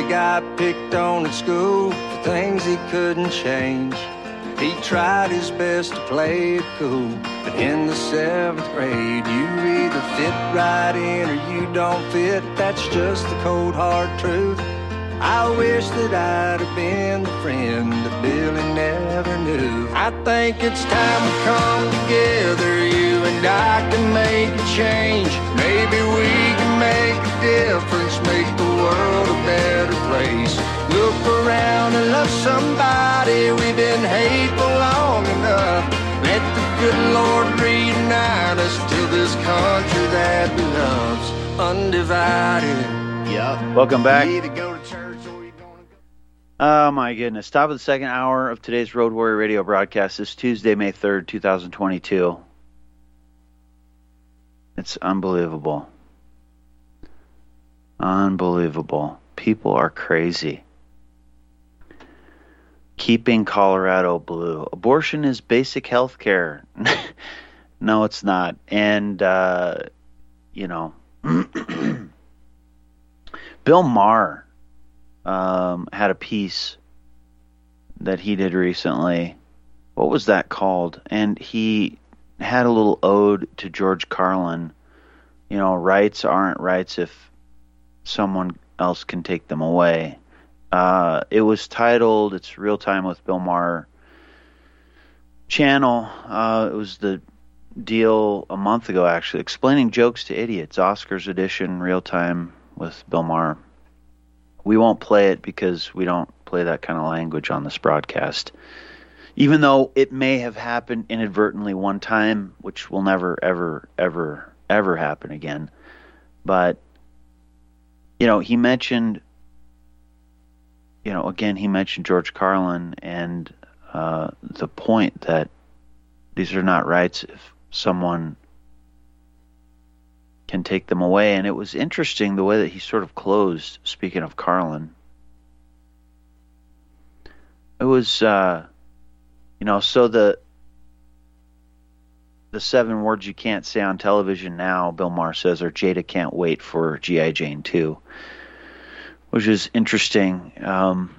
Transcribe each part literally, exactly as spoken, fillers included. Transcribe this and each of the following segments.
got picked on at school for things he couldn't change. He tried his best to play it cool, but in the seventh grade, you either fit right in or you don't fit. That's just the cold hard truth. I wish that I'd have been the friend that Billy never knew. I think it's time we come together, you and I can make a change. Maybe we can make a difference, make the world a better place. Look around and love somebody, we've been hateful long enough. Let the good Lord reunite us till this country that we love's undivided. Yep. Welcome back. You need to go to church. Oh, my goodness. Top of the second hour of today's Road Warrior Radio broadcast is Tuesday, May third, twenty twenty-two. It's unbelievable. Unbelievable. People are crazy. Keeping Colorado blue. Abortion is basic health care. No, it's not. And, uh, you know, Bill Maher Um, had a piece that he did recently. What was that called? And he had a little ode to George Carlin. You know, rights aren't rights if someone else can take them away. Uh, it was titled, it's Real Time with Bill Maher channel. Uh, it was the deal a month ago, actually, explaining jokes to idiots. Oscars edition, Real Time with Bill Maher. We won't play it because we don't play that kind of language on this broadcast. Even though it may have happened inadvertently one time, which will never, ever, ever, ever happen again. But, you know, he mentioned, you know, again, he mentioned George Carlin and uh, the point that these are not rights if someone can take them away. And it was interesting the way that he sort of closed, speaking of Carlin. It was, uh, you know, so the the seven words you can't say on television now, Bill Maher says, or Jada can't wait for G I. Jane two, which is interesting. Um,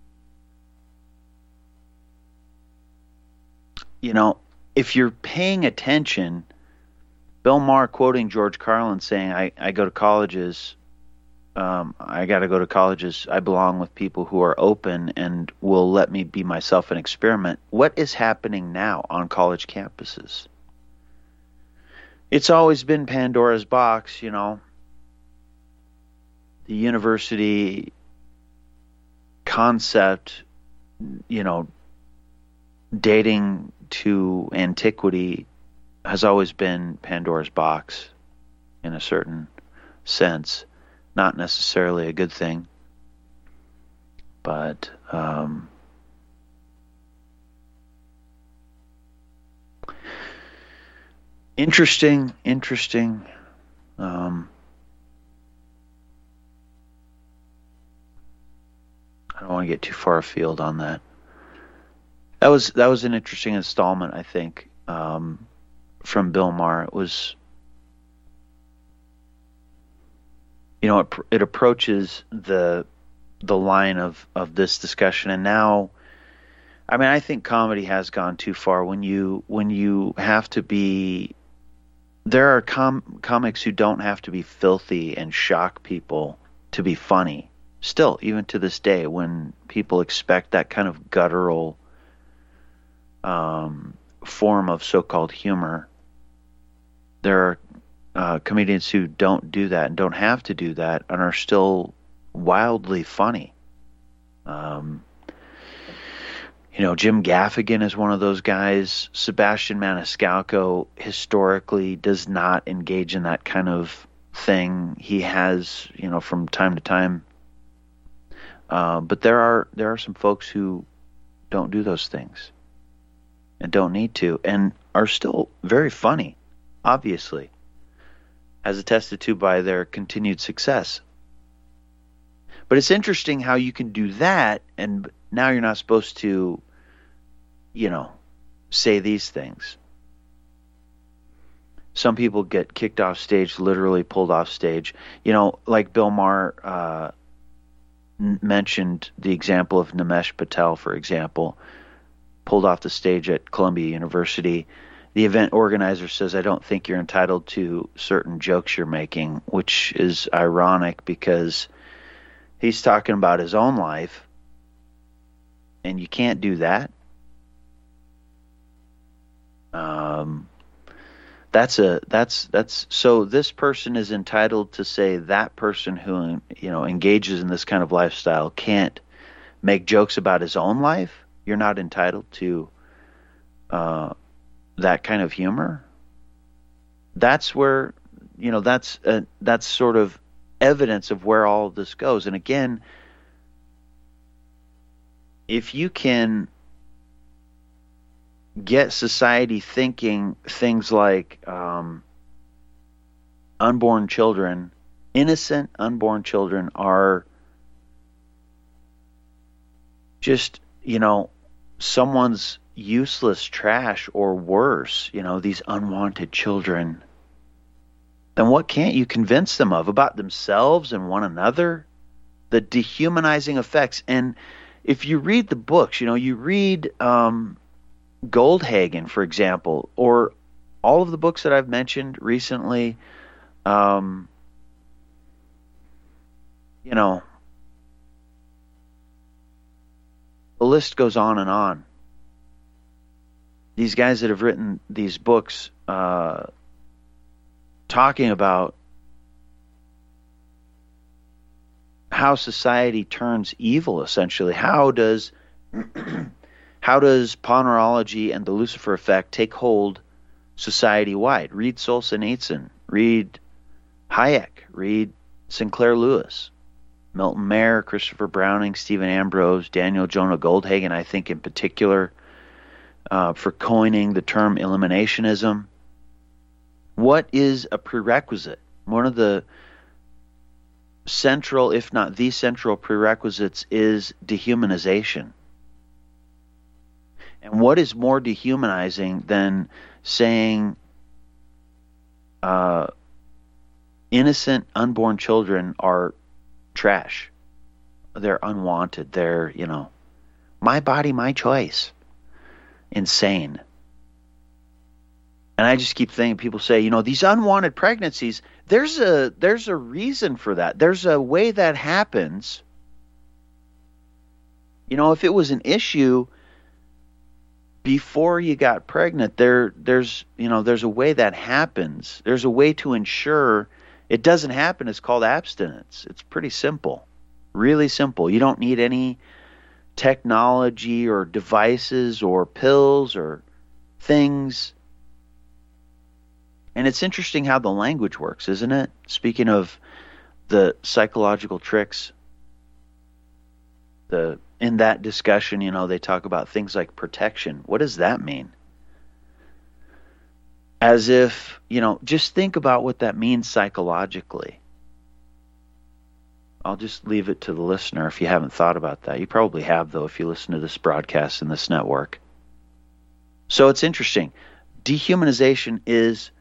you know, if you're paying attention, Bill Maher quoting George Carlin saying, I, I go to colleges, um, I got to go to colleges, I belong with people who are open and will let me be myself and experiment. What is happening now on college campuses? It's always been Pandora's box, you know. The university concept, you know, dating to antiquity has always been Pandora's box in a certain sense. Not necessarily a good thing. But um, interesting, interesting. Um, I don't want to get too far afield on that. That was that was an interesting installment, I think. Um, from Bill Maher. It was, you know, it, it approaches the the line of, of this discussion. And now, I mean, I think comedy has gone too far when you when you have to be, there are com- comics who don't have to be filthy and shock people to be funny. Still, even to this day, when people expect that kind of guttural um, form of so-called humor, there are uh, comedians who don't do that and don't have to do that and are still wildly funny. Um, you know, Jim Gaffigan is one of those guys. Sebastian Maniscalco historically does not engage in that kind of thing. He has, you know, from time to time. Uh, but there are there are some folks who don't do those things and don't need to and are still very funny. Obviously, as attested to by their continued success. But it's interesting how you can do that, and now you're not supposed to, you know, say these things. Some people get kicked off stage, literally pulled off stage. You know, like Bill Maher uh, n- mentioned the example of Nimesh Patel, for example, pulled off the stage at Columbia University. The event organizer says, I don't think you're entitled to certain jokes you're making, which is ironic because he's talking about his own life, and you can't do that. Um, that's a that's that's so this person is entitled to say that person who, you know, engages in this kind of lifestyle can't make jokes about his own life. You're not entitled to uh, that kind of humor. That's where, you know, that's uh, that's sort of evidence of where all of this goes. And again, if you can get society thinking things like um, unborn children, innocent unborn children are just, you know, someone's useless trash or worse, you know, these unwanted children, then what can't you convince them of about themselves and one another? The dehumanizing effects. And if you read the books, you know, you read um, Goldhagen, for example, or all of the books that I've mentioned recently, um, you know, the list goes on and on. These guys that have written these books uh, talking about how society turns evil, essentially. How does how does Ponerology and the Lucifer effect take hold society-wide? Read Solzhenitsyn, read Hayek, read Sinclair Lewis, Milton Mayer, Christopher Browning, Stephen Ambrose, Daniel Jonah Goldhagen, I think in particular, uh, for coining the term eliminationism. What is a prerequisite? One of the central, if not the central prerequisites is dehumanization. And what is more dehumanizing than saying uh, innocent unborn children are trash? They're unwanted. They're, you know, my body, my choice. Insane. And I just keep thinking, people say, you know, these unwanted pregnancies, there's a there's a reason for that. There's a way that happens. You know, if it was an issue before you got pregnant, there there's, you know, there's a way that happens. There's a way to ensure it doesn't happen. It's called abstinence. It's pretty simple. Really simple. You don't need any technology or devices or pills or things. And it's interesting how the language works, isn't it? Speaking of the psychological tricks, the in that discussion, you know, they talk about things like protection. What does that mean? As if, you know, just think about what that means psychologically. I'll just leave it to the listener if you haven't thought about that. You probably have, though, if you listen to this broadcast in this network. So it's interesting. Dehumanization is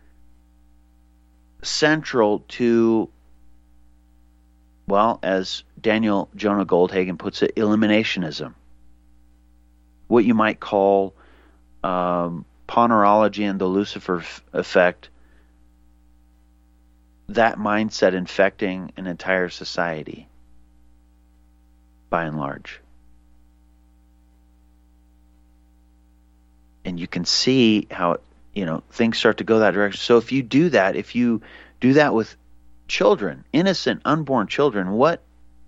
central to, well, as Daniel Jonah Goldhagen puts it, eliminationism. What you might call um, Ponerology and the Lucifer f- effect, that mindset infecting an entire society, by and large. And you can see how, you know, things start to go that direction. So if you do that, if you do that with children, innocent, unborn children, what,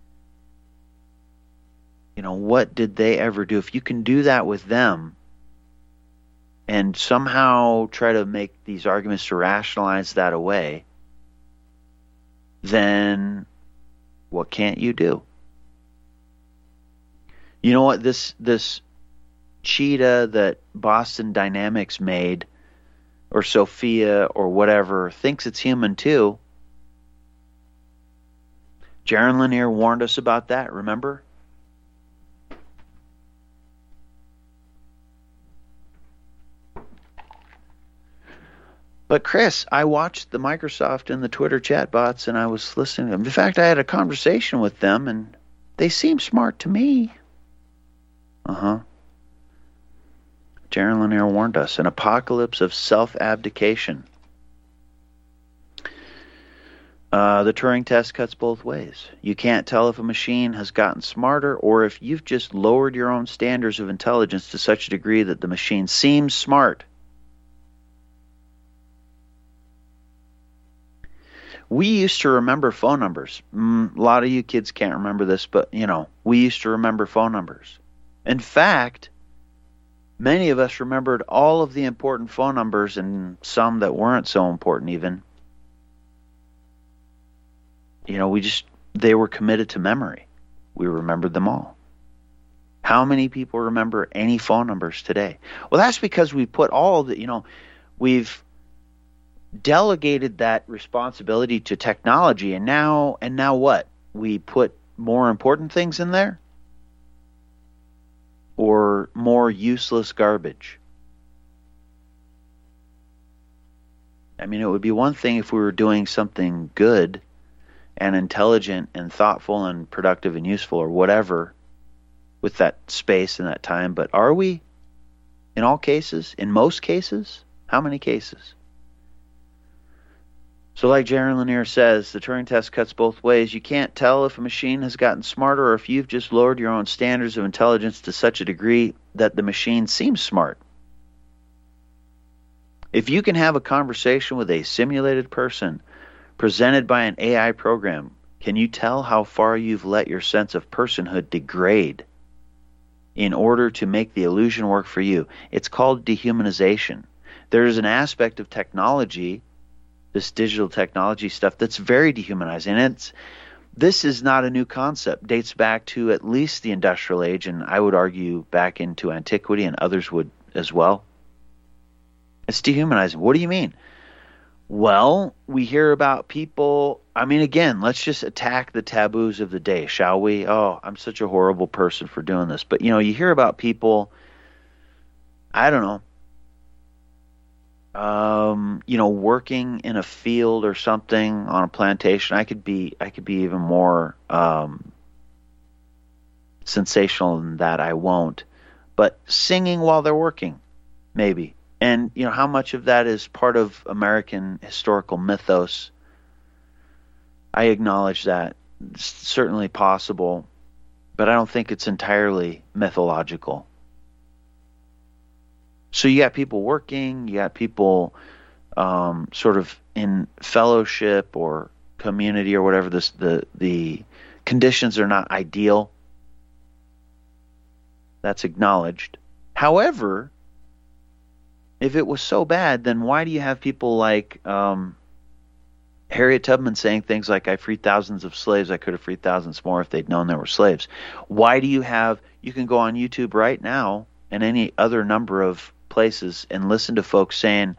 you know, what did they ever do? If you can do that with them and somehow try to make these arguments to rationalize that away, then what can't you do? You know what, this this cheetah that Boston Dynamics made, or Sophia or whatever, thinks it's human too. Jaron Lanier warned us about that, remember? But Chris, I watched the Microsoft and the Twitter chat bots, and I was listening to them. In fact, I had a conversation with them, and They seem smart to me. Uh-huh. Jaron Lanier warned us, an apocalypse of self-abdication. Uh, the Turing test cuts both ways. You can't tell if a machine has gotten smarter or if you've just lowered your own standards of intelligence to such a degree that the machine seems smart. We used to remember phone numbers. Mm, a lot of you kids can't remember this, but, you know, we used to remember phone numbers. In fact, many of us remembered all of the important phone numbers and some that weren't so important even. You know, we just, they were committed to memory. We remembered them all. How many people remember any phone numbers today? Well, that's because we put all the, you know, we've delegated that responsibility to technology, and now, and now what? We put more important things in there? Or more useless garbage? I mean, it would be one thing if we were doing something good and intelligent and thoughtful and productive and useful or whatever with that space and that time, but are we in all cases? In most cases? How many cases? So like Jaron Lanier says, the Turing test cuts both ways. You can't tell if a machine has gotten smarter or if you've just lowered your own standards of intelligence to such a degree that the machine seems smart. If you can have a conversation with a simulated person presented by an A I program, can you tell how far you've let your sense of personhood degrade in order to make the illusion work for you? It's called dehumanization. There is an aspect of technology, this digital technology stuff, that's very dehumanizing. And it's, this is not a new concept. It dates back to at least the Industrial Age, and I would argue back into antiquity, and others would as well. It's dehumanizing. What do you mean? Well, we hear about people, I mean, again, let's just attack the taboos of the day, shall we? Oh, I'm such a horrible person for doing this. But, you know, you hear about people, I don't know, um, you know, working in a field or something on a plantation. I could be, I could be even more um, sensational than that. I won't. But singing while they're working, maybe. And, you know, how much of that is part of American historical mythos? I acknowledge that. It's certainly possible, but I don't think it's entirely mythological. So you got people working, you got people um, sort of in fellowship or community or whatever. This, the, the conditions are not ideal. That's acknowledged. However, if it was so bad, then why do you have people like um, Harriet Tubman saying things like, I freed thousands of slaves, I could have freed thousands more if they'd known there were slaves? Why do you have, you can go on YouTube right now and any other number of places and listen to folks saying,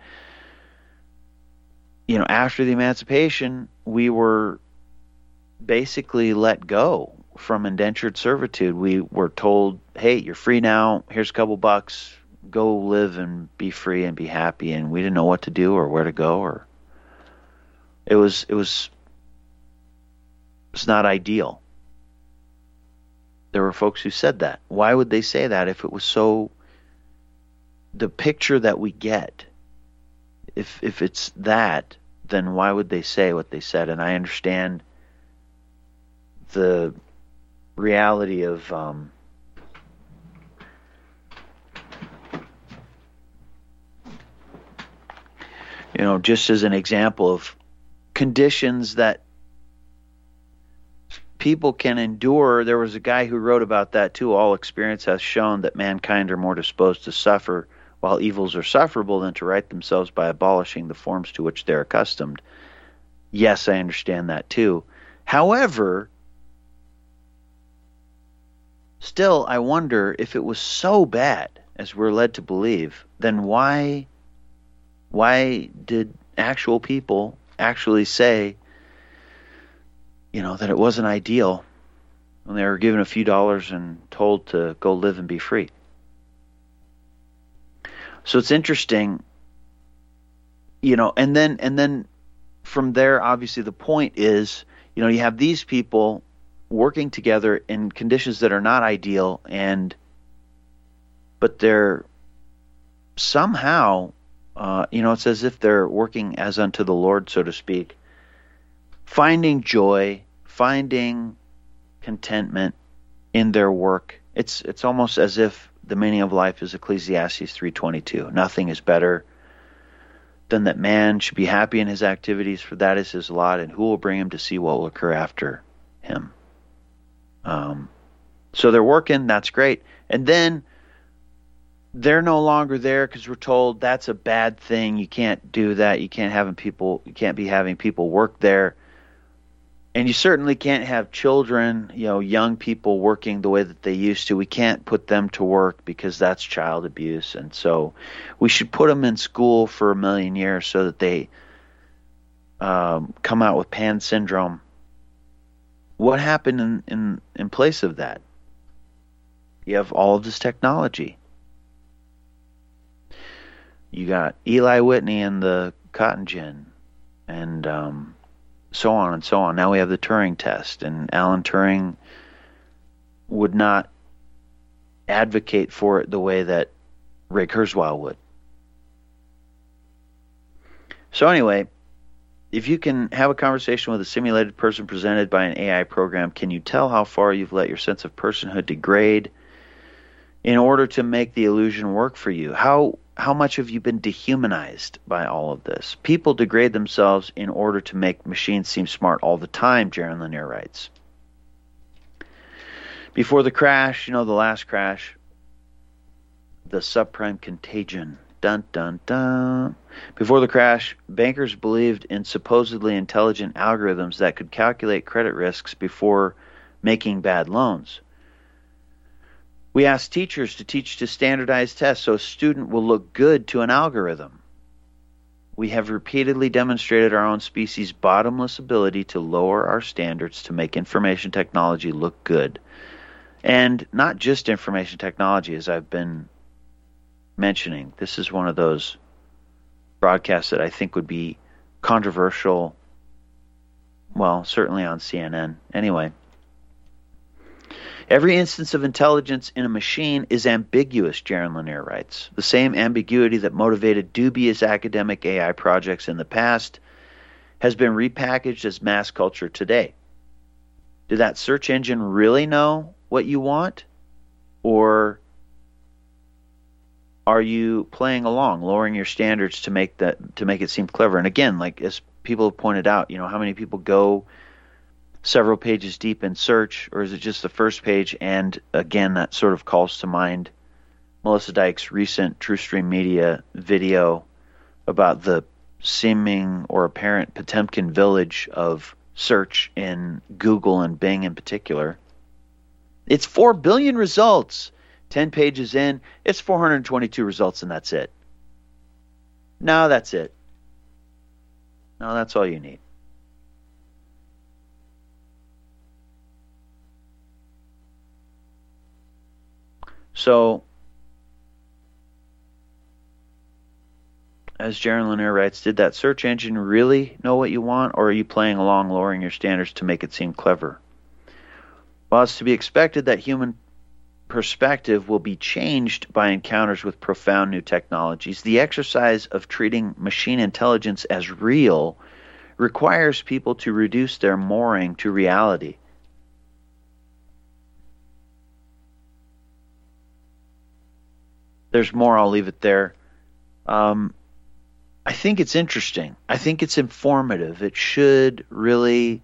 you know, after the emancipation, we were basically let go from indentured servitude. We were told, hey, you're free now, here's a couple bucks, go live and be free and be happy, and we didn't know what to do or where to go, or it was it was it's not ideal. There were folks who said that. Why would they say that if it was so, the picture that we get, if if it's that, then why would they say what they said? And I understand the reality of um you know, just as an example of conditions that people can endure. There was a guy who wrote about that too. All experience has shown that mankind are more disposed to suffer while evils are sufferable than to right themselves by abolishing the forms to which they're accustomed. Yes, I understand that too. However, still, I wonder if it was so bad as we're led to believe, then why Why did actual people actually say, you know, that it wasn't ideal when they were given a few dollars and told to go live and be free? So it's interesting, you know, and then and then from there, obviously the point is, you know, you have these people working together in conditions that are not ideal, and but they're somehow, uh, you know, it's as if they're working as unto the Lord, so to speak, finding joy, finding contentment in their work. It's it's almost as if the meaning of life is Ecclesiastes three twenty-two. Nothing is better than that man should be happy in his activities, for that is his lot, and who will bring him to see what will occur after him. Um, so they're working, that's great. And then they're no longer there because we're told that's a bad thing. You can't do that. You can't have people. You can't be having people work there. And you certainly can't have children, you know, young people working the way that they used to. We can't put them to work because that's child abuse. And so we should put them in school for a million years so that they um, come out with Pan syndrome. What happened in, in, in place of that? You have all of this technology. You got Eli Whitney and the cotton gin, and um, so on and so on. Now we have the Turing test, and Alan Turing would not advocate for it the way that Ray Kurzweil would. So anyway, if you can have a conversation with a simulated person presented by an A I program, can you tell how far you've let your sense of personhood degrade in order to make the illusion work for you? How how much have you been dehumanized by all of this? People degrade themselves in order to make machines seem smart all the time, Jaron Lanier writes. Before the crash, you know, the last crash, the subprime contagion. Dun, dun, dun. Before the crash, bankers believed in supposedly intelligent algorithms that could calculate credit risks before making bad loans. We asked teachers to teach to standardized tests so a student will look good to an algorithm. We have repeatedly demonstrated our own species' bottomless ability to lower our standards to make information technology look good. And not just information technology, as I've been mentioning. This is one of those broadcasts that I think would be controversial, well, certainly on C N N. Anyway. Every instance of intelligence in a machine is ambiguous, Jaron Lanier writes. The same ambiguity that motivated dubious academic A I projects in the past has been repackaged as mass culture today. Did that search engine really know what you want? Or are you playing along, lowering your standards to make that to make it seem clever? And again, like as people have pointed out, you know, how many people go several pages deep in search, or is it just the first page? And again, that sort of calls to mind Melissa Dyke's recent TrueStream Media video about the seeming or apparent Potemkin village of search in Google and Bing in particular. It's four billion results. ten pages in, it's four hundred twenty-two results, and that's it. No, that's it. No, that's all you need. So, as Jaron Lanier writes, did that search engine really know what you want, or are you playing along, lowering your standards to make it seem clever? Well, it's to be expected that human perspective will be changed by encounters with profound new technologies. The exercise of treating machine intelligence as real requires people to reduce their mooring to reality. There's more, I'll leave it there. Um, I think it's interesting. I think it's informative. It should really,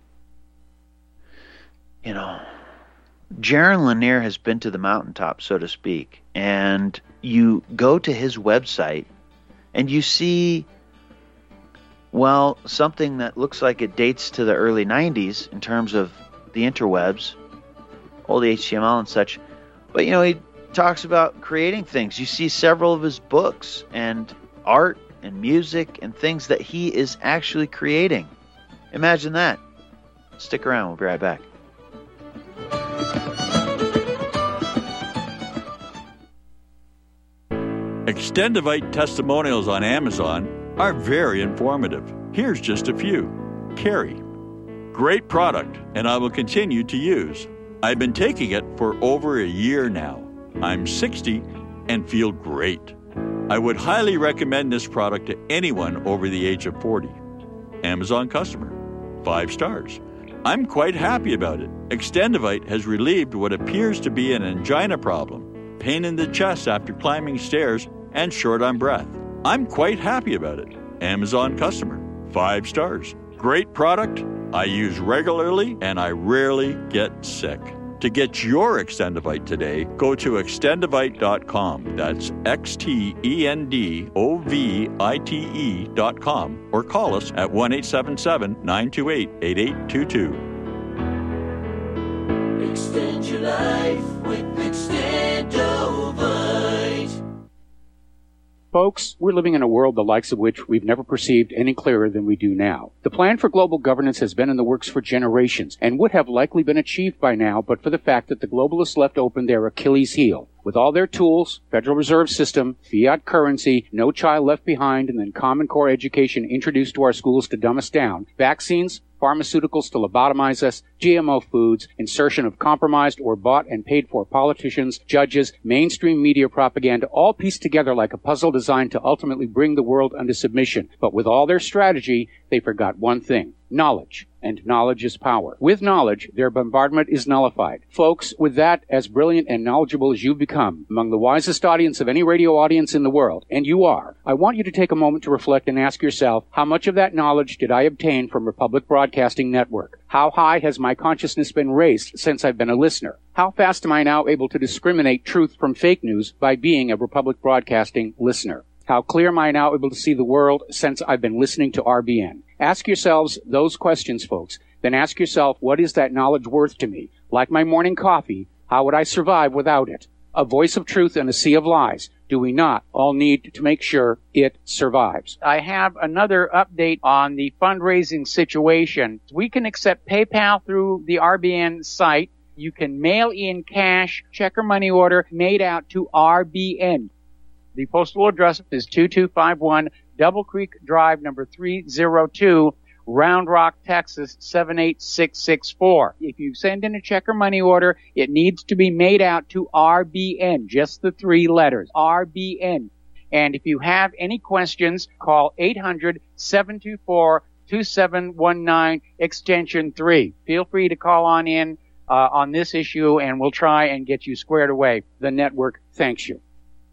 you know, Jaron Lanier has been to the mountaintop, so to speak, and you go to his website and you see, well, something that looks like it dates to the early nineties in terms of the interwebs, all the H T M L and such, but, you know, he talks about creating things. You see several of his books and art and music and things that he is actually creating. Imagine that. Stick around. We'll be right back. Extendivite testimonials on Amazon are very informative. Here's just a few. Carrie. Great product, and I will continue to use. I've been taking it for over a year now. I'm sixty and feel great. I would highly recommend this product to anyone over the age of forty. Amazon customer. Five stars. I'm quite happy about it. Extendivite has relieved what appears to be an angina problem, pain in the chest after climbing stairs, and short on breath. I'm quite happy about it. Amazon customer. Five stars. Great product. I use regularly, and I rarely get sick. To get your Extendivite today, go to extendivite dot com. That's X T E N D O V I T E dot com. Or call us at one eight seven seven, nine two eight, eight eight two two. Extend your life with Extendivite. Folks, we're living in a world the likes of which we've never perceived any clearer than we do now. The plan for global governance has been in the works for generations and would have likely been achieved by now but for the fact that the globalists left open their Achilles heel. With all their tools, Federal Reserve System, fiat currency, no child left behind, and then Common Core education introduced to our schools to dumb us down, vaccines, pharmaceuticals to lobotomize us, G M O foods, insertion of compromised or bought and paid for politicians, judges, mainstream media propaganda, all pieced together like a puzzle designed to ultimately bring the world under submission. But with all their strategy, they forgot one thing: knowledge. And knowledge is power. With knowledge, their bombardment is nullified. Folks, with that, as brilliant and knowledgeable as you've become, among the wisest audience of any radio audience in the world, and you are, I want you to take a moment to reflect and ask yourself, how much of that knowledge did I obtain from Republic Broadcasting Network? How high has my consciousness been raised since I've been a listener? How fast am I now able to discriminate truth from fake news by being a Republic Broadcasting listener? How clear am I now able to see the world since I've been listening to R B N? Ask yourselves those questions, folks. Then ask yourself, what is that knowledge worth to me? Like my morning coffee, how would I survive without it? A voice of truth in a sea of lies. Do we not all need to make sure it survives? I have another update on the fundraising situation. We can accept PayPal through the R B N site. You can mail in cash, check or money order made out to R B N. The postal address is two two five one Double Creek Drive, number three oh two, Round Rock, Texas, seven eight six six four. If you send in a check or money order, it needs to be made out to R B N, just the three letters, R B N. And if you have any questions, call eight hundred, seven two four, two seven one nine, extension three. Feel free to call on in uh, on this issue, and we'll try and get you squared away. The network thanks you.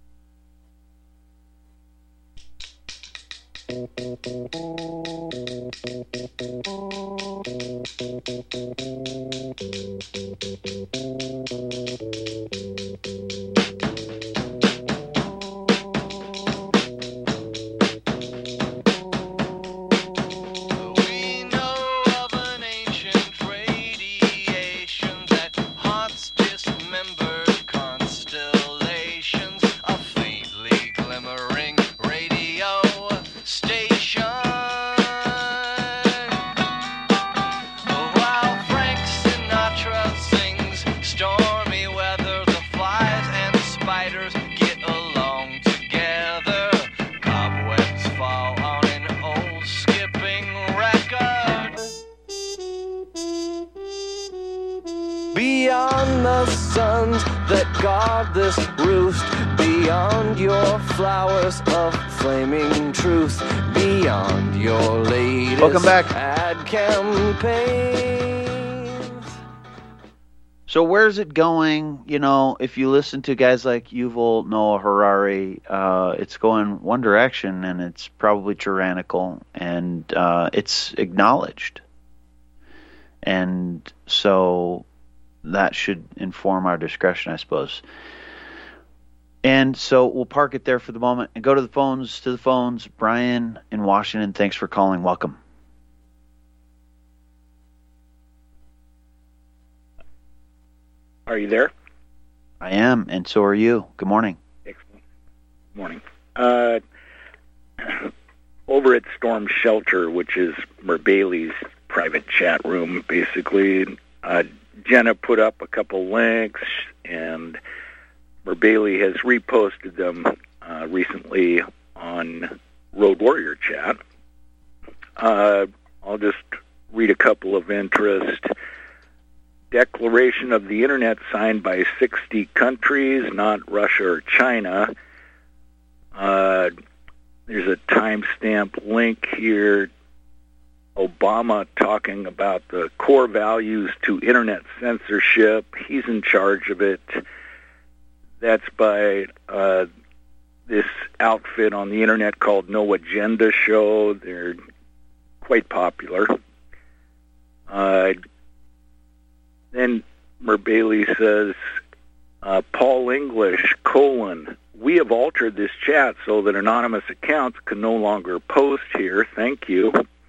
Beyond the suns that guard this roost, beyond your flowers of flaming truth, beyond your latest Welcome back. ad campaigns. So where's it going? You know, if you listen to guys like Yuval Noah Harari, uh, it's going one direction, and it's probably tyrannical, and uh, it's acknowledged. And so that should inform our discretion, I suppose. And so we'll park it there for the moment and go to the phones, to the phones. Brian in Washington, thanks for calling. Welcome. Are you there? I am, and so are you. Good morning. Excellent. Morning. Uh, over at Storm Shelter, which is Merbailey's private chat room, basically, uh, Jenna put up a couple links, and Merbailey has reposted them uh, recently on Road Warrior Chat. Uh, I'll just read a couple of interest. Declaration of the Internet signed by sixty countries, not Russia or China. Uh, there's a timestamp link here. Obama talking about the core values to Internet censorship. He's in charge of it. That's by uh, this outfit on the Internet called No Agenda Show. They're quite popular. Uh, then Merbailey says, uh, Paul English, colon, we have altered this chat so that anonymous accounts can no longer post here. Thank you.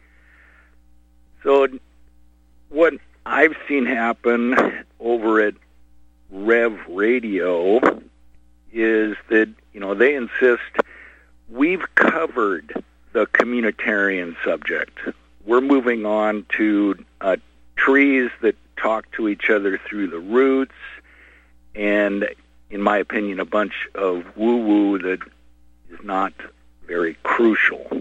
So what I've seen happen over at Rev Radio is that, you know, they insist we've covered the communitarian subject. We're moving on to uh, trees that talk to each other through the roots, and, in my opinion, a bunch of woo-woo that is not very crucial.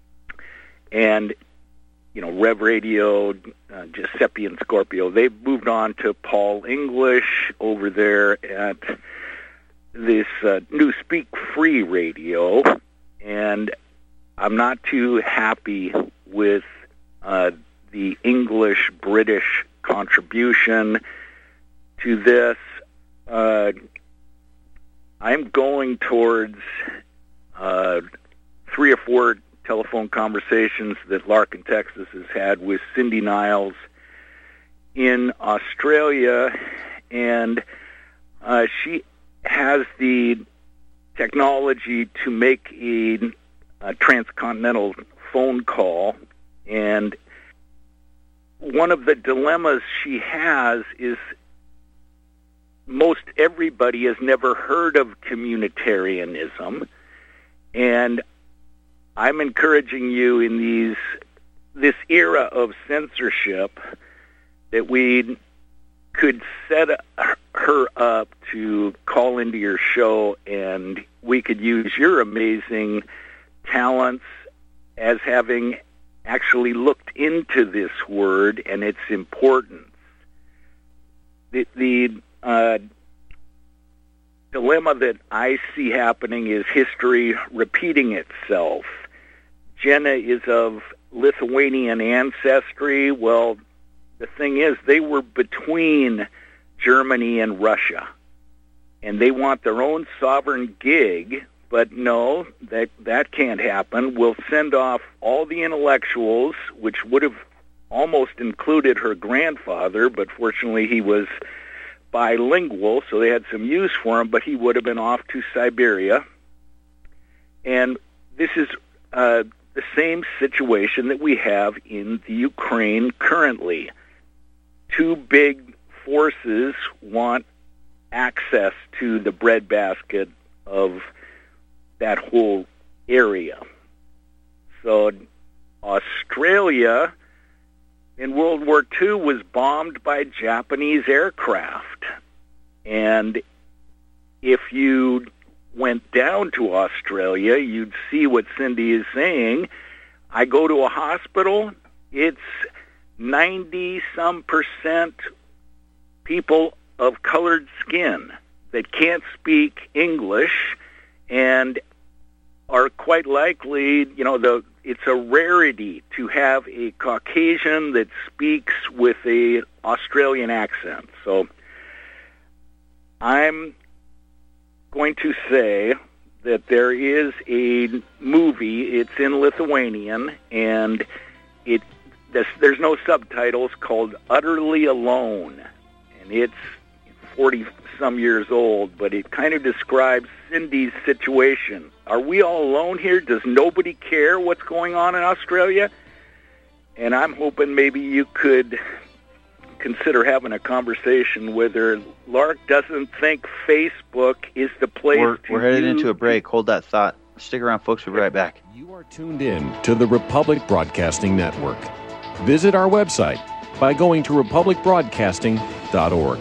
And you know, Rev Radio, uh, Giuseppe and Scorpio, they've moved on to Paul English over there at this uh, new Speak Free Radio, and I'm not too happy with uh, the English-British contribution to this. Uh, I'm going towards uh, three or four telephone conversations that Larkin, Texas has had with Cindy Niles in Australia, and uh, she has the technology to make a, a transcontinental phone call, and one of the dilemmas she has is most everybody has never heard of communitarianism, and I'm encouraging you in these this era of censorship that we could set her up to call into your show, and we could use your amazing talents as having actually looked into this word and its importance. The, the uh, dilemma that I see happening is history repeating itself. Jenna is of Lithuanian ancestry. Well, the thing is, they were between Germany and Russia, and they want their own sovereign gig, but no, that, that can't happen. We'll send off all the intellectuals, which would have almost included her grandfather, but fortunately he was bilingual, so they had some use for him, but he would have been off to Siberia. And this is uh, the same situation that we have in the Ukraine currently. Two big forces want access to the breadbasket of that whole area. So Australia in World War Two was bombed by Japanese aircraft. And if you went down to Australia, you'd see what Cindy is saying. I go to a hospital, it's ninety-some percent people of colored skin that can't speak English and are quite likely, you know, the it's a rarity to have a Caucasian that speaks with a Australian accent. So I'm going to say that there is a movie, it's in Lithuanian, and it this, there's no subtitles, called Utterly Alone, and it's forty-some years old, but it kind of describes Cindy's situation. Are we all alone here? Does nobody care what's going on in Australia? And I'm hoping maybe you could consider having a conversation with her. Lark doesn't think Facebook is the place we're, to We're headed use... into a break. Hold that thought. Stick around, folks. We'll be right back. You are tuned in to the Republic Broadcasting Network. Visit our website by going to republic broadcasting dot org.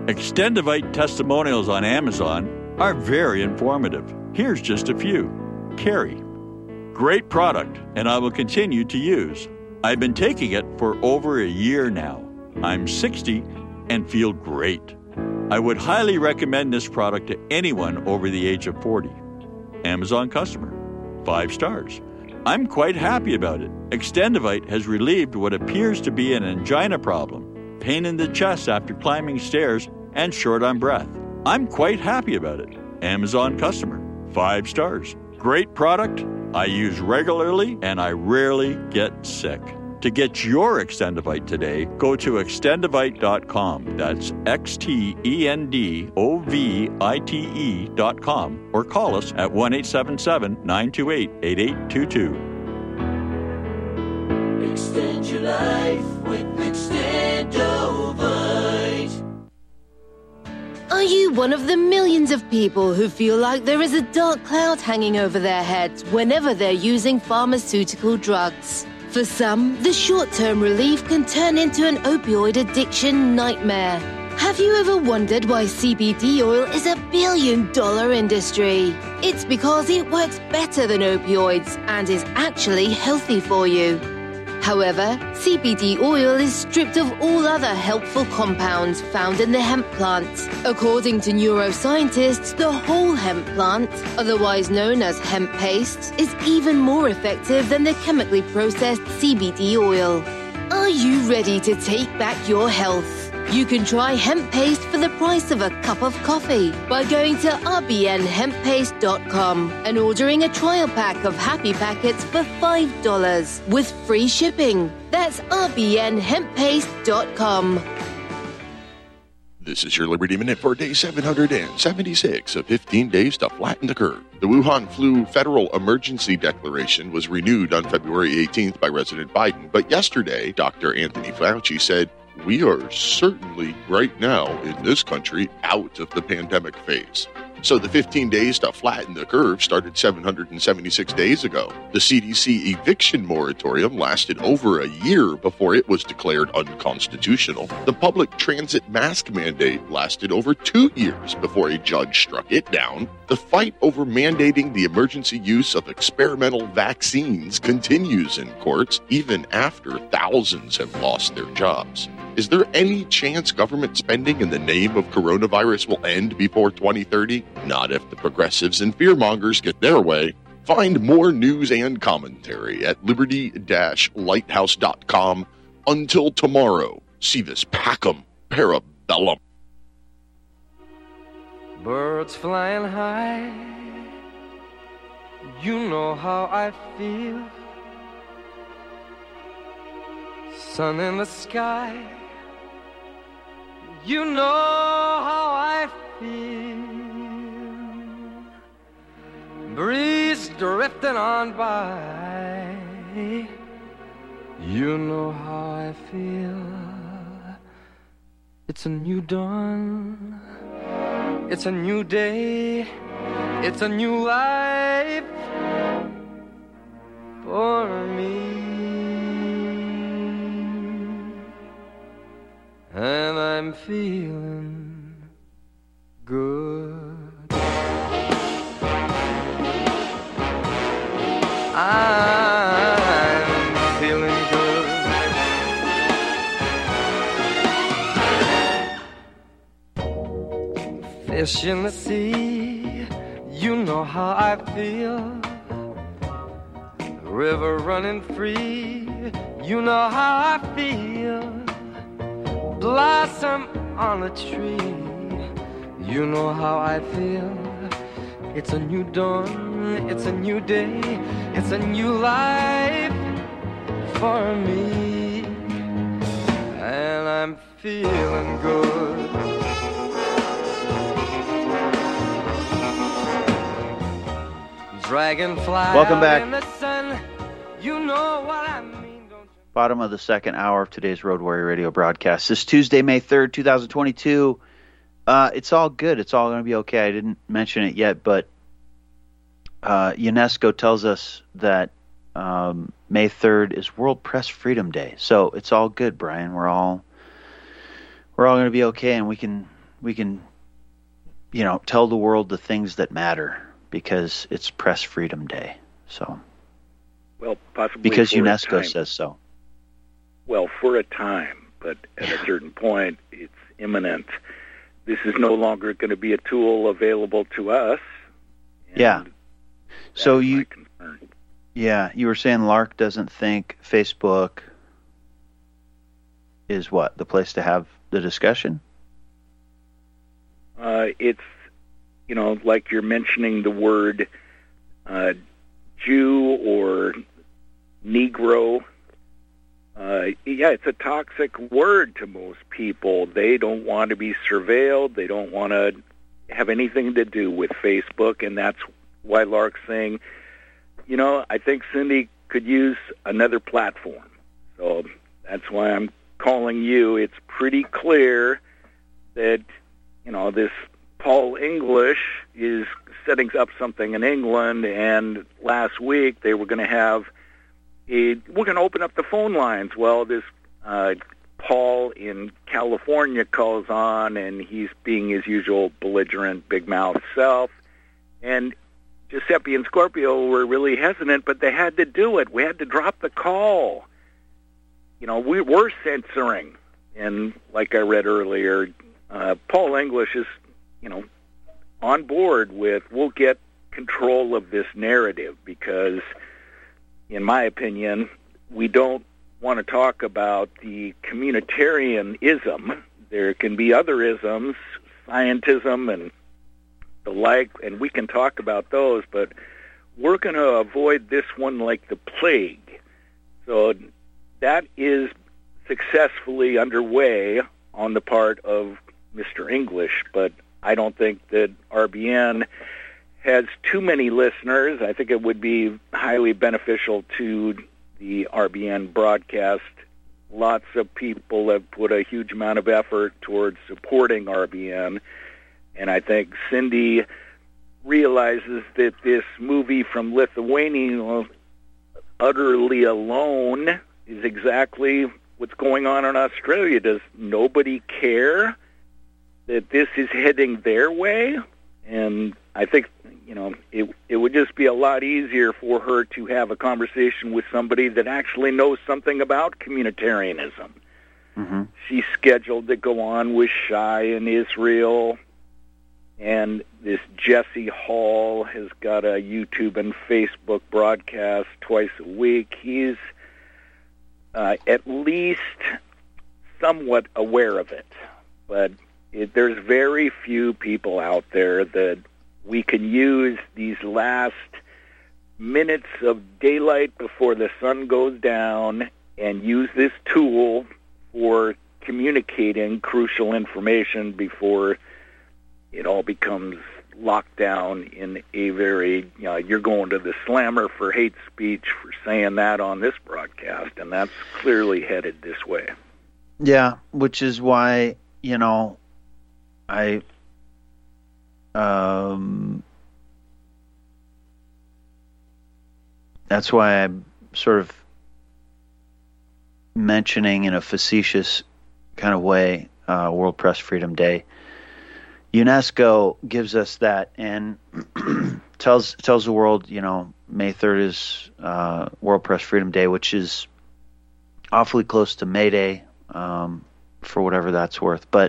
Extendivite testimonials on Amazon are very informative. Here's just a few. carry. Great product, and I will continue to use. I've been taking it for over a year now. I'm sixty and feel great. I would highly recommend this product to anyone over the age of forty. Amazon customer. Five stars. I'm quite happy about it. Extendivite has relieved what appears to be an angina problem, pain in the chest after climbing stairs, and short on breath. I'm quite happy about it. Amazon customer. Five stars. Great product. I use regularly, and I rarely get sick. To get your Extendivite today, go to extendivite dot com. That's X T E N D O V I T E dot com. Or call us at one eight seven seven, nine two eight, eight eight two two. Extend your life with Extendovite. Are you one of the millions of people who feel like there is a dark cloud hanging over their heads whenever they're using pharmaceutical drugs? For some, the short-term relief can turn into an opioid addiction nightmare. Have you ever wondered why C B D oil is a billion-dollar industry? It's because it works better than opioids and is actually healthy for you. However, C B D oil is stripped of all other helpful compounds found in the hemp plant. According to neuroscientists, the whole hemp plant, otherwise known as hemp paste, is even more effective than the chemically processed C B D oil. Are you ready to take back your health? You can try hemp paste for the price of a cup of coffee by going to r b n hemp paste dot com and ordering a trial pack of Happy Packets for five dollars with free shipping. That's r b n hemp paste dot com. This is your Liberty Minute for day seven hundred seventy-six of fifteen days to flatten the curve. The Wuhan flu federal emergency declaration was renewed on February eighteenth by President Biden, but yesterday, Doctor Anthony Fauci said, "We are certainly right now in this country out of the pandemic phase." So the fifteen days to flatten the curve started seven hundred seventy-six days ago. The C D C eviction moratorium lasted over a year before it was declared unconstitutional. The public transit mask mandate lasted over two years before a judge struck it down. The fight over mandating the emergency use of experimental vaccines continues in courts even after thousands have lost their jobs. Is there any chance government spending in the name of coronavirus will end before twenty thirty? Not if the progressives and fearmongers get their way. Find more news and commentary at liberty dash lighthouse dot com. Until tomorrow, see this Packum Parabellum. Birds flying high, you know how I feel. Sun in the sky, you know how I feel. Breeze drifting on by, you know how I feel. It's a new dawn, it's a new day, it's a new life for me. And I'm feeling good. I'm feeling good. Fish in the sea, you know how I feel. River running free, you know how I feel. Blossom on a tree, you know how I feel. It's a new dawn, it's a new day, it's a new life for me. And I'm feeling good. Dragonfly Welcome back. out in the sun, you know what I mean, don't you? Bottom of the second hour of today's Road Warrior Radio broadcast. This Tuesday, May third, twenty twenty-two. Uh, it's all good. It's all going to be okay. I didn't mention it yet, but uh, UNESCO tells us that um, May third is World Press Freedom Day. So it's all good, Brian. We're all we're all going to be okay, and we can we can you know tell the world the things that matter. because it's Press Freedom Day. So, well, possibly because for UNESCO a time. says so. Well, for a time, but at a certain point, it's imminent. This is no longer going to be a tool available to us. Yeah. So my you, concern. yeah, you were saying Lark doesn't think Facebook is what, the place to have the discussion? Uh, it's, you know, like you're mentioning the word uh, Jew or Negro. Uh, yeah, it's a toxic word to most people. They don't want to be surveilled. They don't want to have anything to do with Facebook, and that's why Lark's saying, you know, I think Cindy could use another platform. So that's why I'm calling you. It's pretty clear that, you know, this Paul English is setting up something in England, and last week they were going to have a, we're going to open up the phone lines. Well, this uh, Paul in California calls on, and he's being his usual belligerent, big mouth self, and Giuseppe and Scorpio were really hesitant, but they had to do it. We had to drop the call. You know, we were censoring, and like I read earlier, uh, Paul English is, you know, on board with, we'll get control of this narrative because, in my opinion, we don't want to talk about the communitarianism. There can be other isms, scientism and the like, and we can talk about those, but we're going to avoid this one like the plague. So that is successfully underway on the part of Mister English, but I don't think that R B N has too many listeners. I think it would be highly beneficial to the R B N broadcast. Lots of people have put a huge amount of effort towards supporting R B N, and I think Cindy realizes that this movie from Lithuania, Utterly Alone, is exactly what's going on in Australia. Does nobody care that this is heading their way? And I think, you know, it it would just be a lot easier for her to have a conversation with somebody that actually knows something about communitarianism. Mm-hmm. She's scheduled to go on with Shai in Israel, and this Jesse Hall has got a YouTube and Facebook broadcast twice a week. He's uh, at least somewhat aware of it, but it, there's very few people out there that we can use these last minutes of daylight before the sun goes down and use this tool for communicating crucial information before it all becomes locked down in a very, you know, you're going to the slammer for hate speech for saying that on this broadcast, and that's clearly headed this way. Yeah, which is why, you know, I um that's why I'm sort of mentioning in a facetious kind of way uh, World Press Freedom Day. UNESCO gives us that and tells tells the world, you know, May third is uh, World Press Freedom Day, which is awfully close to May Day, um, for whatever that's worth. But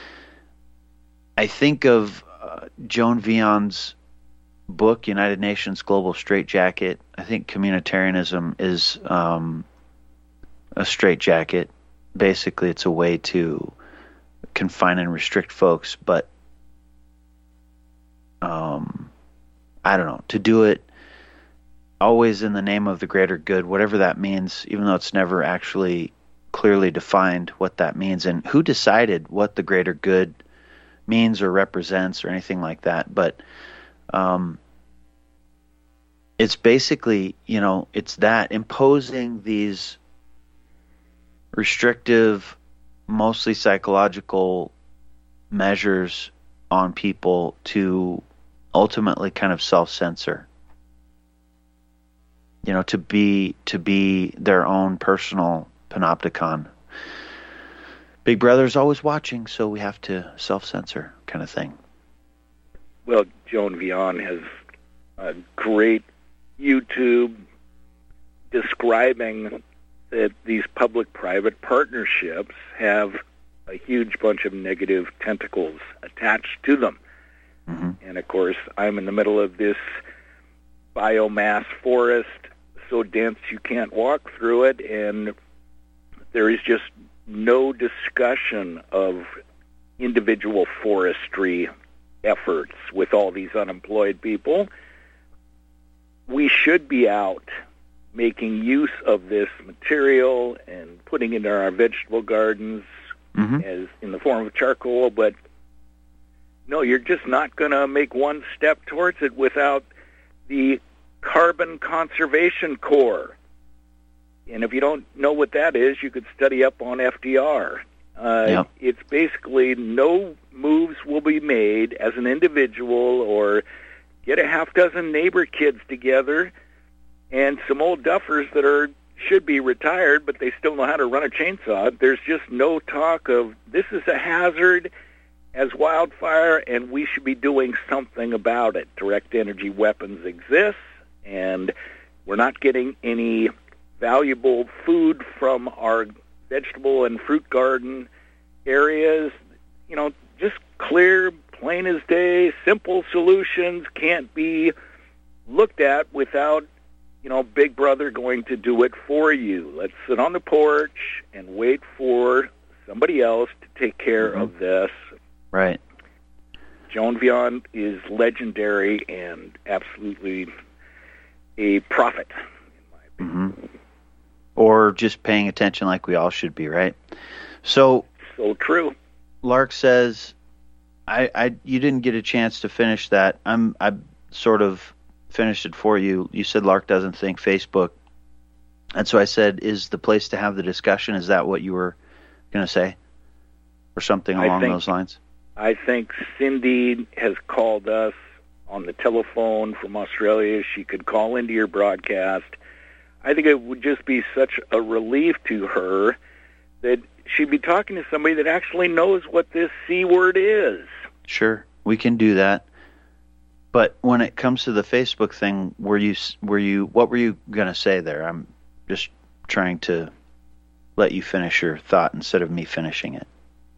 I think of uh, Joan Vion's book, United Nations Global Straitjacket. I think communitarianism is um, a straitjacket. Basically, it's a way to confine and restrict folks, but um, I don't know, to do it always in the name of the greater good, whatever that means, even though it's never actually clearly defined what that means and who decided what the greater good means or represents or anything like that. But um, it's basically, you know, it's that imposing these restrictive, mostly psychological measures on people to ultimately kind of self-censor, you know, to be to be their own personal panopticon. Big Brother's always watching, so we have to self-censor, kind of thing. Well, Joan Vion has a great YouTube describing that these public-private partnerships have a huge bunch of negative tentacles attached to them. Mm-hmm. And, of course, I'm in the middle of this biomass forest so dense you can't walk through it, and there is just no discussion of individual forestry efforts with all these unemployed people. We should be out making use of this material and putting it in our vegetable gardens mm-hmm. as in the form of charcoal, but no, you're just not going to make one step towards it without the Carbon Conservation Corps. And if you don't know what that is, you could study up on F D R. Uh, yep. It's basically no moves will be made as an individual or get a half dozen neighbor kids together and some old duffers that are should be retired, but they still know how to run a chainsaw. There's just no talk of this is a hazard as wildfire, and we should be doing something about it. Direct energy weapons exist, and we're not getting any valuable food from our vegetable and fruit garden areas. You know, just clear, plain as day, simple solutions can't be looked at without, you know, Big Brother going to do it for you. Let's sit on the porch and wait for somebody else to take care mm-hmm. of this. Right. Joan Vion is legendary and absolutely a prophet, in my opinion. Mm-hmm. Or just paying attention like we all should be, right? So, so true. Lark says, I, I, you didn't get a chance to finish that. I'm, I sort of finished it for you. You said Lark doesn't think Facebook, and so I said, is the place to have the discussion? Is that what you were going to say, or something along think, those lines? I think Cindy has called us on the telephone from Australia. She could call into your broadcast. I think it would just be such a relief to her that she'd be talking to somebody that actually knows what this C word is. Sure, we can do that. But when it comes to the Facebook thing, were you were you what were you going to say there? I'm just trying to let you finish your thought instead of me finishing it.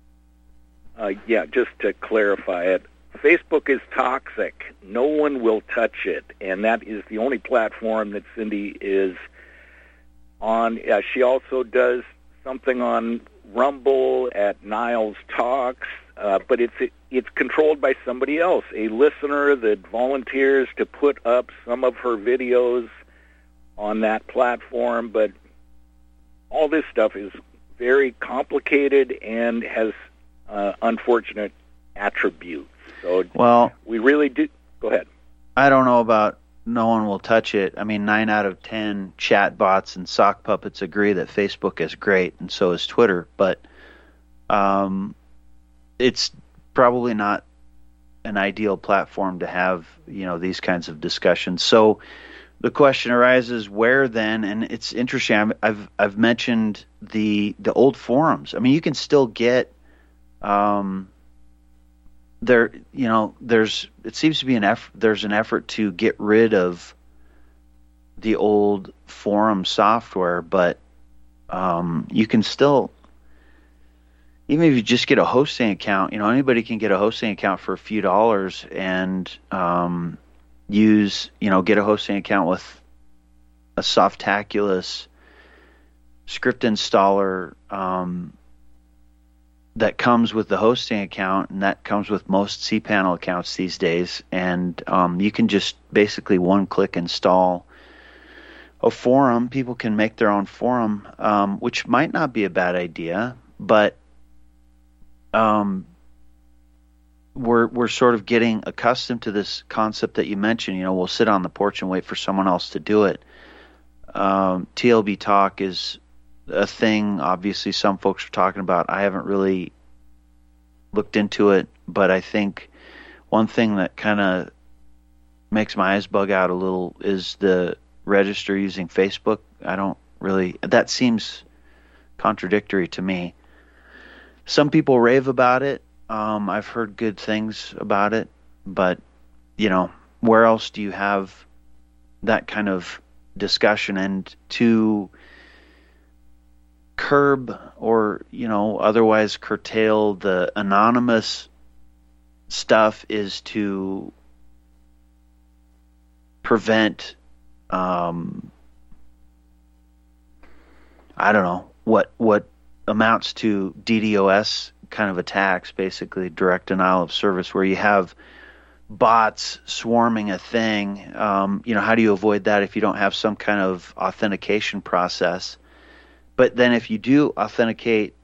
Uh, yeah, just to clarify it, Facebook is toxic. No one will touch it, and that is the only platform that Cindy is on. Uh, she also does something on Rumble at Niles Talks, uh, but it's it, it's controlled by somebody else, a listener that volunteers to put up some of her videos on that platform. But all this stuff is very complicated and has uh, unfortunate attributes. So well, we really do. Go ahead. I don't know about no one will touch it. I mean, nine out of ten chat bots and sock puppets agree that Facebook is great, and so is Twitter. But um, it's probably not an ideal platform to have, you know, these kinds of discussions. So the question arises, where then? And it's interesting. I've I've, I've mentioned the the old forums. I mean, you can still get. Um, There, you know, there's. It seems to be an effort. There's an effort to get rid of the old forum software, but um, you can still, even if you just get a hosting account, you know, anybody can get a hosting account for a few dollars and um, use, you know, get a hosting account with a Softaculous script installer. Um, that comes with the hosting account, and that comes with most cPanel accounts these days. And um, you can just basically one-click install a forum. People can make their own forum, um, which might not be a bad idea, but um, we're we're sort of getting accustomed to this concept that you mentioned. You know, we'll sit on the porch and wait for someone else to do it. Um, T L B Talk is a thing, obviously, some folks are talking about. I haven't really looked into it, but I think one thing that kind of makes my eyes bug out a little is the register using Facebook. I don't really, that seems contradictory to me. Some people rave about it. Um, I've heard good things about it, but, you know, where else do you have that kind of discussion? And to curb or, you know, otherwise curtail the anonymous stuff is to prevent, um, I don't know, what what amounts to D DoS kind of attacks, basically direct denial of service, where you have bots swarming a thing. Um, you know, how do you avoid that if you don't have some kind of authentication process? But then if you do authenticate,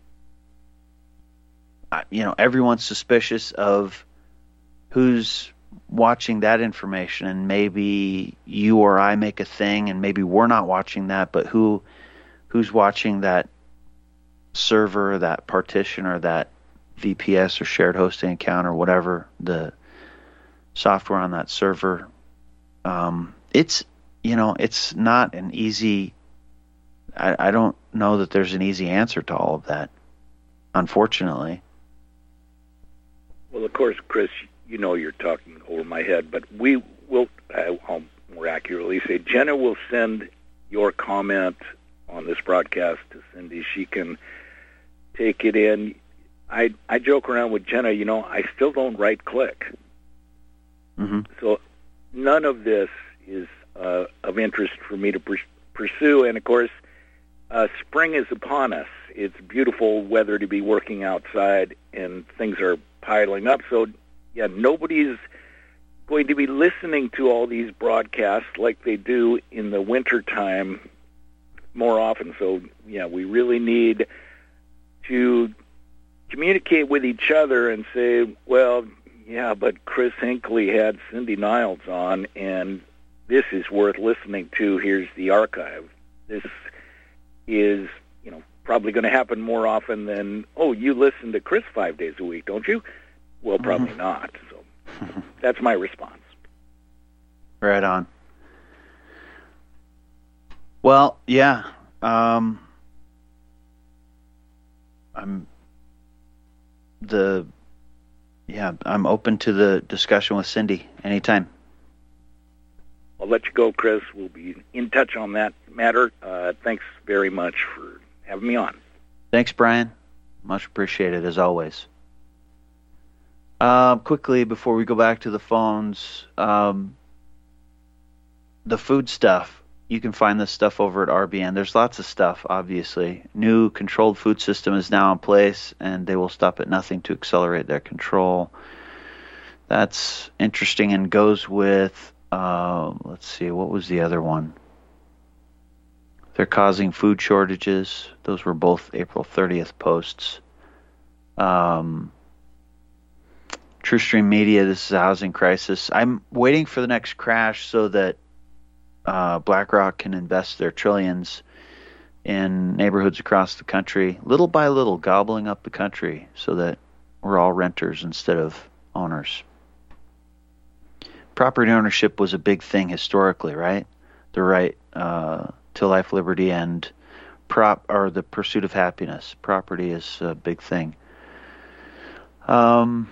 you know, everyone's suspicious of who's watching that information, and maybe you or I make a thing and maybe we're not watching that, but who who's watching that server, that partition, or that V P S or shared hosting account or whatever, the software on that server. Um, it's, you know, it's not an easy, I, I don't know that there's an easy answer to all of that, unfortunately. Well, of course, Chris, you know you're talking over my head, but we will, uh, I'll more accurately say, Jenna will send your comment on this broadcast to Cindy. She can take it in. I I joke around with Jenna, you know, I still don't right-click. Mm-hmm. So none of this is uh, of interest for me to pr- pursue. And, of course, uh, spring is upon us. It's beautiful weather to be working outside, and things are piling up. So, yeah, nobody's going to be listening to all these broadcasts like they do in the wintertime more often. So, yeah, we really need to communicate with each other and say, well, yeah, but Chris Hinckley had Cindy Niles on, and this is worth listening to. Here's the archive. This is, you know, probably going to happen more often than, oh, you listen to Chris five days a week, don't you? Well, probably mm-hmm. not. So that's my response. Right on. Well, yeah. Um, I'm the yeah. I'm open to the discussion with Cindy anytime. I'll let you go, Chris. We'll be in touch on that matter. Uh, thanks very much for having me on. Thanks, Brian. Much appreciated, as always. Uh, quickly, before we go back to the phones, um, the food stuff. You can find this stuff over at R B N. There's lots of stuff, obviously. New controlled food system is now in place, and they will stop at nothing to accelerate their control. That's interesting and goes with, uh, let's see, what was the other one? They're causing food shortages. Those were both April thirtieth posts. Um, TrueStream Media, this is a housing crisis. I'm waiting for the next crash so that uh, BlackRock can invest their trillions in neighborhoods across the country, little by little, gobbling up the country so that we're all renters instead of owners. Property ownership was a big thing historically, right? The right uh, to life, liberty, and prop or the pursuit of happiness. Property is a big thing. Um,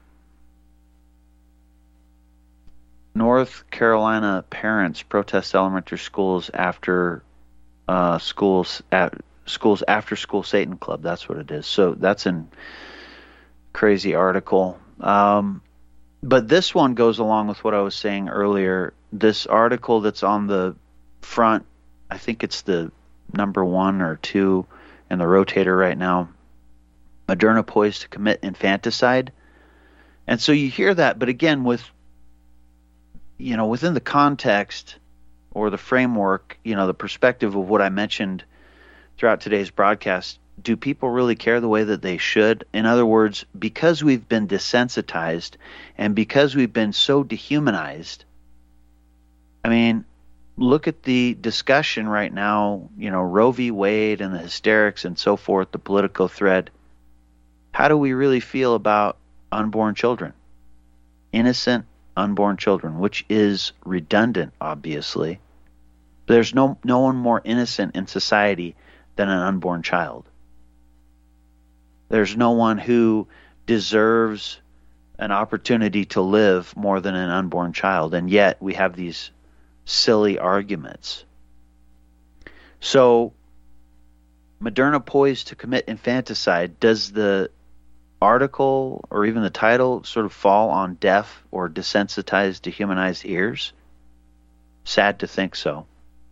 North Carolina parents protest elementary schools after uh, schools at schools after school Satan Club. That's what it is. So that's a crazy article. Um, but this one goes along with what I was saying earlier. This article that's on the front, I think it's the number one or two in the Rotator right now. Moderna poised to commit infanticide. And so you hear that, but again, with, you know, within the context or the framework, you know, the perspective of what I mentioned throughout today's broadcast, do people really care the way that they should? In other words, because we've been desensitized and because we've been so dehumanized, I mean, look at the discussion right now, you know, Roe v. Wade and the hysterics and so forth, the political thread. How do we really feel about unborn children? Innocent unborn children, which is redundant, obviously. There's no no one more innocent in society than an unborn child. There's no one who deserves an opportunity to live more than an unborn child, and yet we have these silly arguments. So, Moderna poised to commit infanticide. Does the article or even the title sort of fall on deaf or desensitized, dehumanized ears? Sad to think so.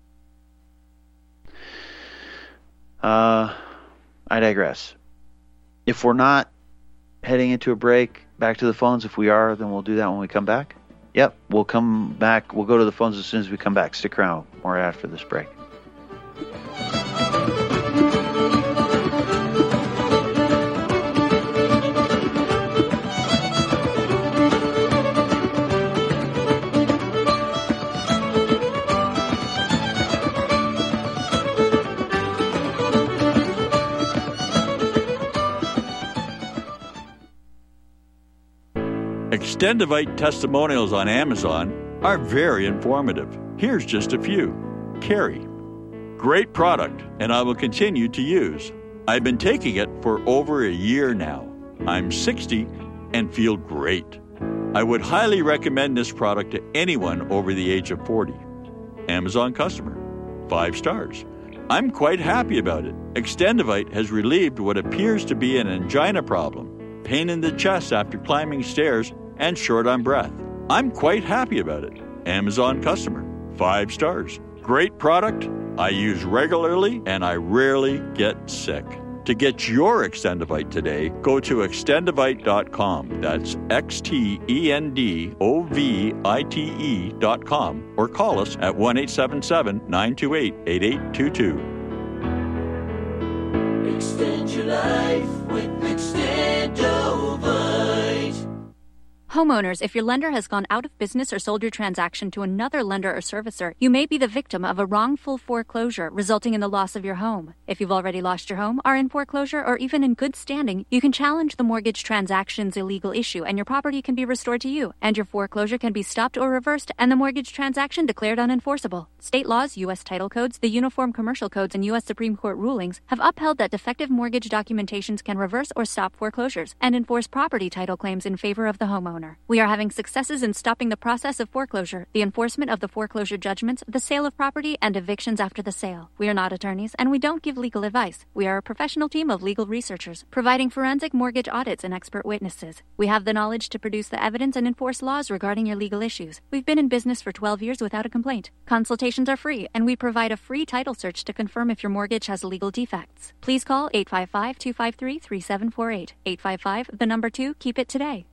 Uh, I digress. If we're not heading into a break, back to the phones. If we are, then we'll do that when we come back. Yep, we'll come back. We'll go to the phones as soon as we come back. Stick around more after this break. Extendivite testimonials on Amazon are very informative. Here's just a few. Carrie. Great product, and I will continue to use. I've been taking it for over a year now. I'm sixty and feel great. I would highly recommend this product to anyone over the age of forty. Amazon customer. Five stars. I'm quite happy about it. Extendivite has relieved what appears to be an angina problem, pain in the chest after climbing stairs, and short on breath. I'm quite happy about it. Amazon customer. Five stars. Great product. I use regularly and I rarely get sick. To get your Extendivite today, go to extendivite dot com. That's X T E N D O V I T E dot com. Or call us at one eight seven seven, nine two eight, eight eight two two. Extend your life with Extendovite. Homeowners, if your lender has gone out of business or sold your transaction to another lender or servicer, you may be the victim of a wrongful foreclosure resulting in the loss of your home. If you've already lost your home, are in foreclosure, or even in good standing, you can challenge the mortgage transaction's illegal issue and your property can be restored to you, and your foreclosure can be stopped or reversed and the mortgage transaction declared unenforceable. State laws, U S title codes, the Uniform Commercial Codes, and U S Supreme Court rulings have upheld that defective mortgage documentations can reverse or stop foreclosures and enforce property title claims in favor of the homeowner. We are having successes in stopping the process of foreclosure, the enforcement of the foreclosure judgments, the sale of property, and evictions after the sale. We are not attorneys, and we don't give legal advice. We are a professional team of legal researchers, providing forensic mortgage audits and expert witnesses. We have the knowledge to produce the evidence and enforce laws regarding your legal issues. We've been in business for twelve years without a complaint. Consultations are free, and we provide a free title search to confirm if your mortgage has legal defects. Please call eight five five, two five three, three seven four eight. eight five five, the number two, keep it today.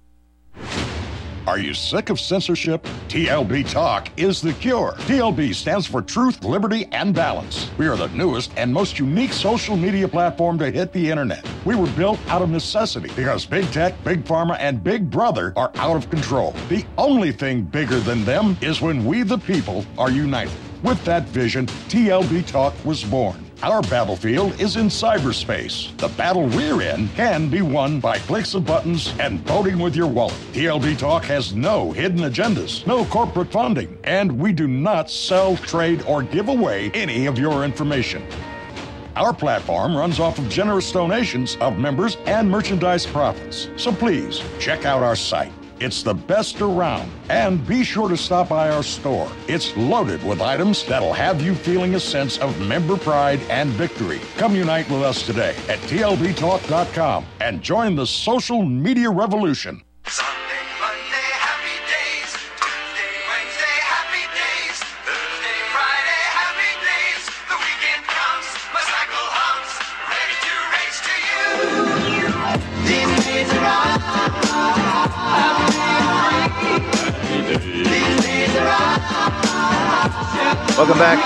Are you sick of censorship? T L B Talk is the cure. T L B stands for Truth, Liberty, and Balance. We are the newest and most unique social media platform to hit the internet. We were built out of necessity because Big Tech, Big Pharma, and Big Brother are out of control. The only thing bigger than them is when we the people are united. With that vision, T L B Talk was born. Our battlefield is in cyberspace. The battle we're in can be won by clicks of buttons and voting with your wallet. T L B Talk has no hidden agendas, no corporate funding, and we do not sell, trade, or give away any of your information. Our platform runs off of generous donations of members and merchandise profits. So please, check out our site. It's the best around. And be sure to stop by our store. It's loaded with items that'll have you feeling a sense of member pride and victory. Come unite with us today at T L B talk dot com and join the social media revolution. Sunday, Monday, happy days. Tuesday, Wednesday, happy days. Thursday, Friday, happy days. The weekend comes, my cycle hums, ready to race to you. These days are on. Welcome back.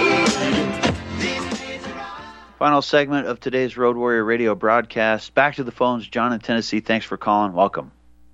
Final segment of today's Road Warrior Radio broadcast. Back to the phones. John in Tennessee, thanks for calling. Welcome.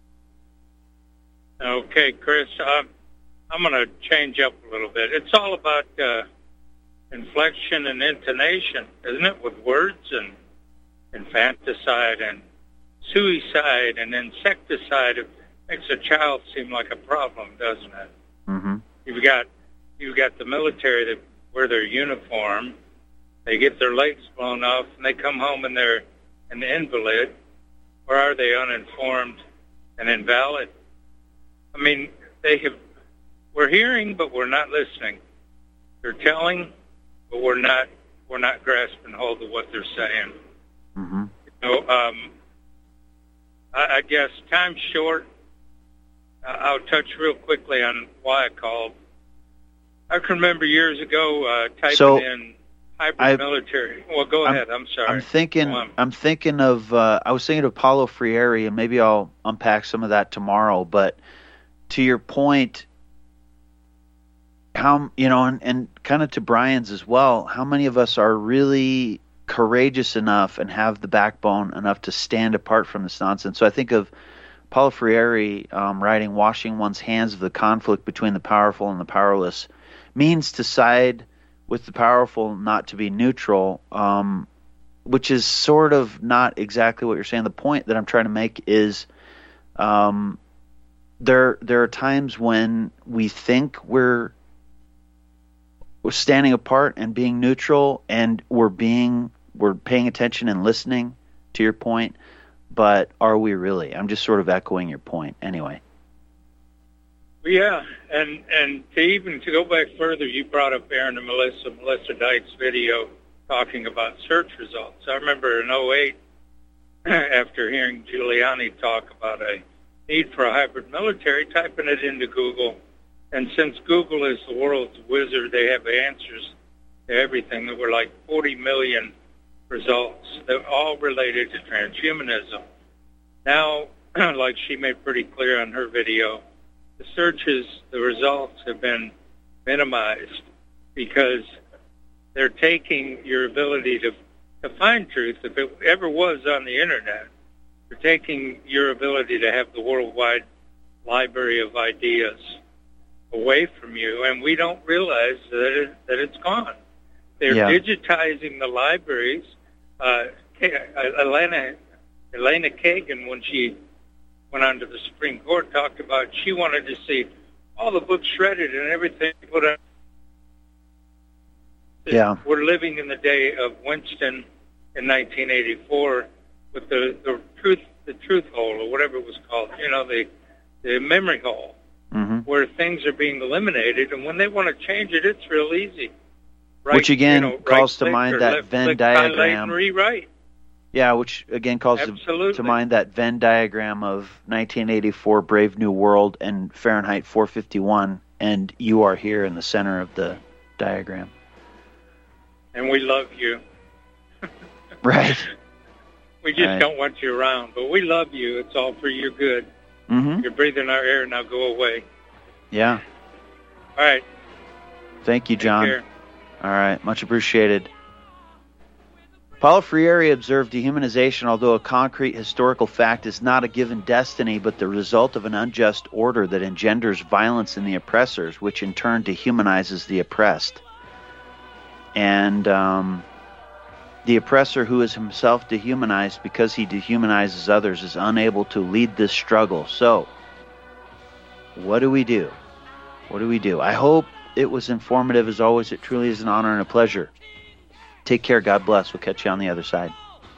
Okay, Chris, uh, I'm going to change up a little bit. It's all about uh, inflection and intonation, isn't it, with words and infanticide and suicide and insecticide. It makes a child seem like a problem, doesn't it? Mm-hmm. You've got you've got the military that wear their uniform. They get their legs blown off, and they come home and they're an invalid. Or are they uninformed and invalid. I mean, they have, we're hearing, but we're not listening. They're telling, but we're not, we're not grasping hold of what they're saying. Mm-hmm. You know, um, I, I guess time's short. Uh, I'll touch real quickly on why I called. I can remember years ago uh, typing So, in hybrid I- military. Well, go ahead. I'm, sorry. I'm thinking. Go on. I'm thinking of. Uh, I was thinking of Paulo Freire, and maybe I'll unpack some of that tomorrow. But to your point, how you know, and, and kind of to Brian's as well. How many of us are really courageous enough and have the backbone enough to stand apart from this nonsense? So I think of Paulo Freire um, writing, "Washing one's hands of the conflict between the powerful and the powerless means to side with the powerful, not to be neutral," um, which is sort of not exactly what you're saying. The point that I'm trying to make is um, there there are times when we think we're we're standing apart and being neutral, and we're being we're paying attention and listening to your point, but are we really? I'm just sort of echoing your point anyway. Yeah, and and to even to go back further, you brought up Aaron and Melissa, Melissa Dyke's video talking about search results. I remember in oh eight, after hearing Giuliani talk about a need for a hybrid military, typing it into Google, and since Google is the world's wizard, they have answers to everything. There were like forty million results. They're all related to transhumanism. Now, like she made pretty clear on her video, the searches, the results have been minimized because they're taking your ability to, to find truth, if it ever was on the internet, they're taking your ability to have the worldwide library of ideas away from you, and we don't realize that, it, that it's gone. They're Yeah. digitizing the libraries. Uh, Elena, Elena Kagan, when she went on to the Supreme Court, talked about she wanted to see all the books shredded and everything put on. Yeah. We're living in the day of Winston in nineteen eighty-four with the, the truth the truth hole, or whatever it was called, you know, the the memory hole, Mm-hmm. where things are being eliminated, and when they want to change it, it's real easy. Which again you know, calls to right-click mind or that left Venn click, highlight diagram. and rewrite. Yeah, which again calls to, Absolutely. to mind that Venn diagram of nineteen eighty-four Brave New World and Fahrenheit four fifty-one, and you are here in the center of the diagram. And we love you. Right. We just Right. don't want you around, but we love you. It's all for your good. Mm-hmm. You're breathing our air, now go away. Yeah. All right. Thank you, John. care. All right. Much appreciated. Paulo Freire observed dehumanization, although a concrete historical fact, is not a given destiny, but the result of an unjust order that engenders violence in the oppressors, which in turn dehumanizes the oppressed. And um, the oppressor, who is himself dehumanized because he dehumanizes others, is unable to lead this struggle. So, what do we do? What do we do? I hope it was informative. As always, it truly is an honor and a pleasure. Take care. God bless. We'll catch you on the other side.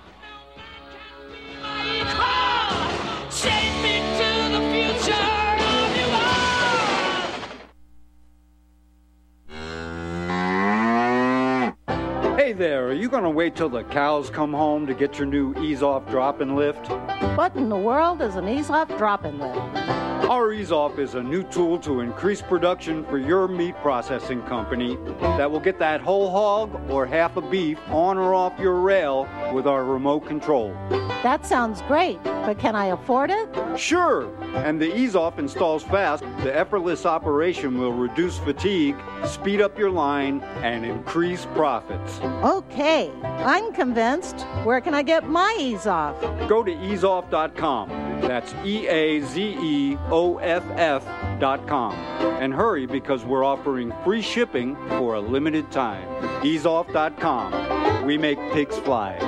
Hey there, are you going to wait till the cows come home to get your new ease-off drop-in lift? What in the world is an ease-off drop-in lift? Our ease-off is a new tool to increase production for your meat processing company that will get that whole hog or half a beef on or off your rail with our remote control. That sounds great, but can I afford it? Sure, and the ease-off installs fast. The effortless operation will reduce fatigue, speed up your line, and increase profits. Okay, I'm convinced. Where can I get my ease-off? Go to ease off dot com. That's E A Z E O F F dot com. And hurry, because we're offering free shipping for a limited time. ease off dot com. We make pigs fly.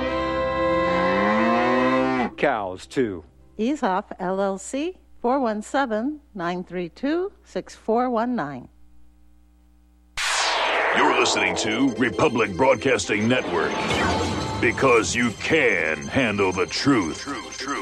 Cows, too. Ease-off, L L C, four one seven, nine three two, six four one nine. You're listening to Republic Broadcasting Network. Because you can handle the truth. Truth, truth.